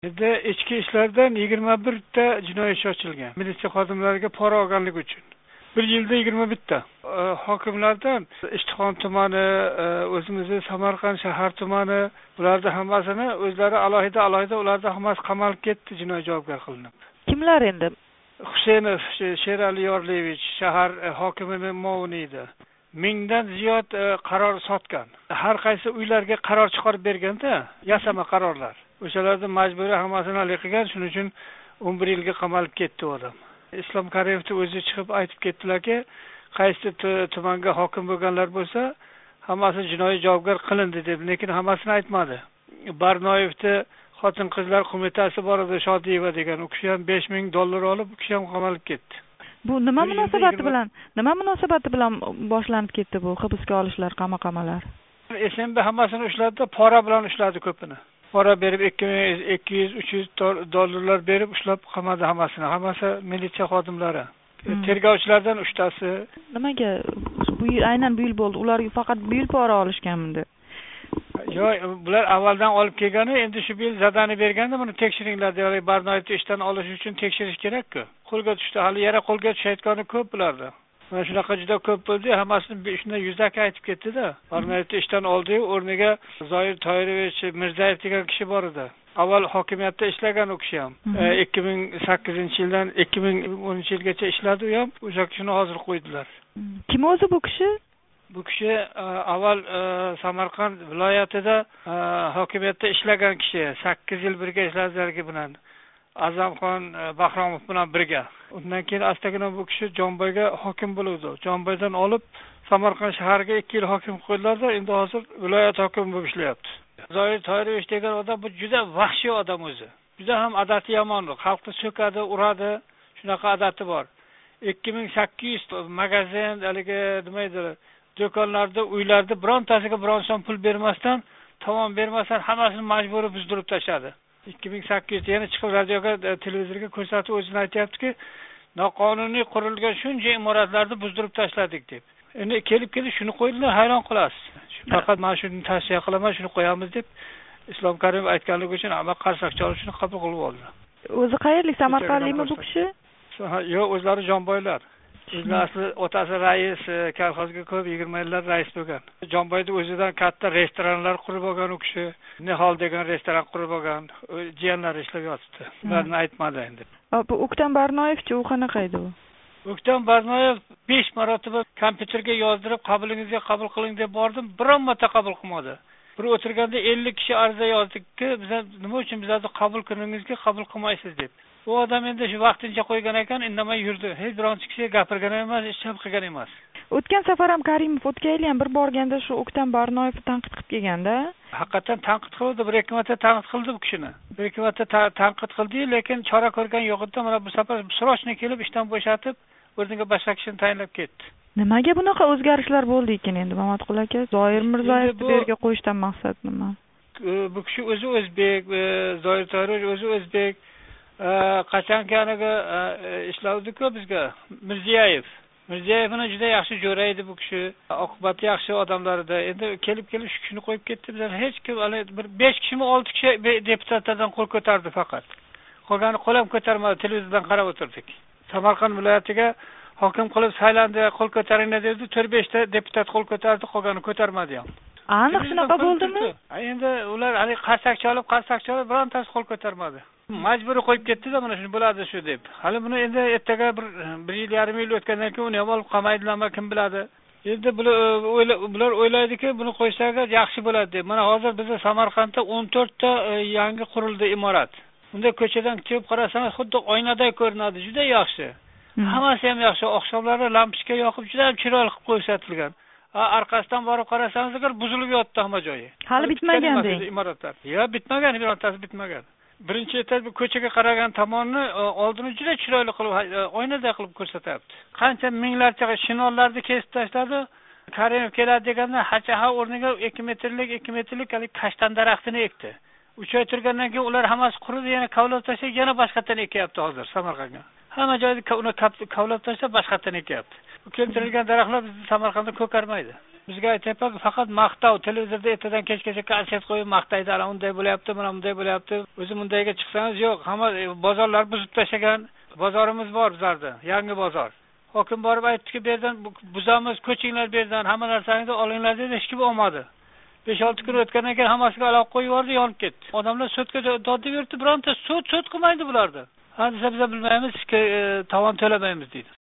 Endi ichki ishlardan 21 ta jinoiy ish ochilgan. Militsiya xodimlariga pora olganlik uchun. Bir yilda 21 ta. Hokimlardan Ishtixon tumani, o'zimizning Samarqand shahar tumani, ularda hammasini o'zlari alohida ularda hammasi qamalib ketdi, jinoiy javobgar qilinib. Kimlar endi? Husaynov Sherali Yorlevich shahar hokimining muavini edi. 1000 dan ziyod qaror sotgan. Har qaysi uylarga qaror chiqarib berganda, yasama qarorlar. O'shalarda majburiy hammasini hal qilgan, shuning uchun 11 yilga qamalib ketdi odam. Islom Karimovning o'zi chiqib aytib ketdilar-ki, qaysi tumanga hokim bo'lganlar bo'lsa, hammasi jinoiy javobgar qilindi deb, lekin hammasini aytmadi. Barnoyevning xotin-qizlar qo'mitasi bor edi, Shodiyeva degan, u kishi ham $5000 olib, u kishi ham qamalib ketdi. Bu nima munosabati bilan boshlanib ketdi bu hibsga olishlar, qamoqamalar? SMB hammasini ushladi, pora bilan ushladi ko'pini. Pora berib 200-300 dollarlar berib ushlab qamadi hammasini. Hammasi militsiya xodimlari. Tergovchilardan 3 tasi. Nimaga aynan bu yil bo'ldi? Ular faqat bu yil pora olishganmidi? Yo'q, bular avvaldan olib kelgani, endi shu yil zadani berganda buni tekshiringlar deylar. Barnoyevni ishdan olish uchun tekshirish kerak-ku. Qo'lga tushdi, hali yana qo'lga tushayotgani ko'p bularda. Mana shunaqa juda ko'p bo'ldi, hammasini shunda yuzaki aytib ketdi-da. Barnoyevni ishdan oldi, o'rniga Zoir Toyirovich Mirzayev degan kishi bor edi. Avval hokimiyatda ishlagan u kishi ham. 2008-yildan 2010-yilgacha ishladi u ham. O'sha kishini hozir qo'ydilar. Kim o'zi bu kishi? Bu kishi avval Samarqand viloyatida hokimiyatda ishlagan kishi. 8 yil birga ishlaganligi bilan Azamxon Bahromov bilan birga. Undan keyin astagina bu kishi Jomboyga hokim bo'ldi. Jomboydan olib Samarqand shahariga 2 yil hokim qo'ydilar-da, endi hozir viloyat hokimi bo'lib ishlayapti. Zoir Toyirovich degan odam bu juda vahshiy odam o'zi. Juda ham odati yomon, xalqni so'kadi, uradi, shunaqa odati bor. 2800 magazin, haligi nima edi, do'konlarda, uylarda birontasiga biron so'm pul bermasdan, tamom bermasdan hammasini majburiy buzdirib tashladi. 2800 yana chiqib radioga, televizorga ko'rsatib o'zini aytayapti-ki, noqonuniy qurilgan shuncha imoratlarni buzdirib tashladik deb. Endi kelib shuni qo'ydilar, hayron qolasiz. Faqat men shuni tavsiya qilaman, shuni qo'yamiz deb Islom Karimov aytganligi uchun amma qarsakchi olishni qabul qilib oldilar. O'zi qayerlik, Samarqandlikmi bu kishi? Yo'q, o'zlari Jomboylar. Asli otasi rais, kolxozga ko'p 20 yillar rais bo'lgan. Jomboyda o'zidan katta restoranlar qurib olgan u kishi. Nihol degan restoran qurib olgan. Jiyanlari ishlab yotibdi. Ularni aytmadi endi. Bu O'ktam Barnoyevchi, u qanaqa edi u? O'ktam Barnoyev 5 marotaba kompyuterga yozdirib, qabulingizga qabul qiling deb bordim, biron marta qabul qilmadi. Bir o'tirganda 50 kishi ariza yozdik-ki, biz nima uchun bizni qabul qilingizga qabul qilmaysiz deb. Bu odam endi shu vaqtincha qo'ygan ekan, indamay yurdi. Hech bironchi kishi gapirgan emas, ish ham qilgan emas. O'tgan safar ham Karimov o'tgan ham bir borganda shu O'ktam Barnoyevni tanqid qilib kelganda. Haqiqatan tanqid qildi, bir ikki marta tanqid qildi bu kishini. Bir ikki marta tanqid qildi, lekin chora ko'rgan yo'q edi. Mana bu safar srochni kelib ishdan bo'shatib, o'rniga boshqa kishini tayinlab ketdi. Nimaga bunaqa o'zgarishlar bo'ldi ekan endi Mamatqul aka? Zoir Mirzayevni bu yerga qo'yishdan maqsad nima? Bu kishi o'zi o'zbek, Zoir Toyirovich o'zi o'zbek. Qachonki anaga ishlavdi-ku bizga Mirzayevni juda yaxshi jo'raydi bu kishi. Oqibati yaxshi odamlar edi. Endi kelib shu kishini qo'yib ketdi. Bizlar hech kim, bir 5 kishimi 6 kishi deputatlardan qo'l ko'tardi faqat. Qolgani qo'l ham ko'tarmadi, televizordan qarab o'tirdik. Samarqand viloyatiga hokim qilib saylandi, qo'l ko'taringlar dedi, 4-5 ta deputat qo'l ko'tardi, qolgani ko'tarmadi ham. Aniq shunaqa bo'ldimi? Endi ular hali qarsakchi olib, birontasi qo'l ko'tarmadi. Majburiy qo'yib ketdi-da, mana shuni bo'ladi shu deb. Hali buni endi ertaga 1.5 yil o'tgandan keyin uni ham olib qamaydilarmi, kim biladi. Endi bular o'ylaydiki, buni qo'ysaga yaxshi bo'ladi deb. Mana hozir bizda Samarqandda 14 ta yangi qurildi imorat. Unda ko'chadan chiqib qarasangiz, xuddi oynaday ko'rinadi, juda yaxshi. Hammasi ham yaxshi, oqshomlari lampochka yoqib, juda ham chiroyli qilib ko'rsatilgan. Orqasidan borib qarasangiz, agar buzilib yotdi hamma joyi. Hali bitmaganda imoratlar. Yo'q, bitmagan, birontasi bitmagan. Birinchi etaj bu ko'chaga qaragan tomonni oldini juda chiroyli qilib, oynaday qilib ko'rsatyapti. Qancha minglarcha shinollarni kesib tashladi. Karimov keladi deganda hachaha o'rniga 2 metrlik kashtan daraxtini ekdi. 3 oy turgandan keyin ular hammasi quridi, yana kavlab tashlab, yana boshqadan ekyapti hozir Samarqandga. Hamma joyda uni kavlab tashlab boshqadan ekyapti. Bu keltirilgan daraxtlar bizning Samarqandda ko'karmaydi. Bizga aytyapti, faqat maqtov, televizorda ertadan kechgacha konsert qo'yib maqtaydi, ana unday bo'lyapti, mana bunday bo'lyapti. O'zi bundayga chiqsangiz yo'q, hamma bozorlar buzib tashlagan. Bozorimiz bor bizlarda, yangi bozor. Hokim borib aytdiki, bu yerdan buzamiz, ko'chinglar bu yerdan, hamma narsangizni olinglar dedi, hech kim olmadi. 5-6 kun o'tgandan keyin hammasiga aloq qo'yib yubordi, yonib ketdi. Odamlar sudga dod berdi, bironta sud qilmaydi bularni. Ha desa biz bilmaymiz, tovon to'lamaymiz deydi.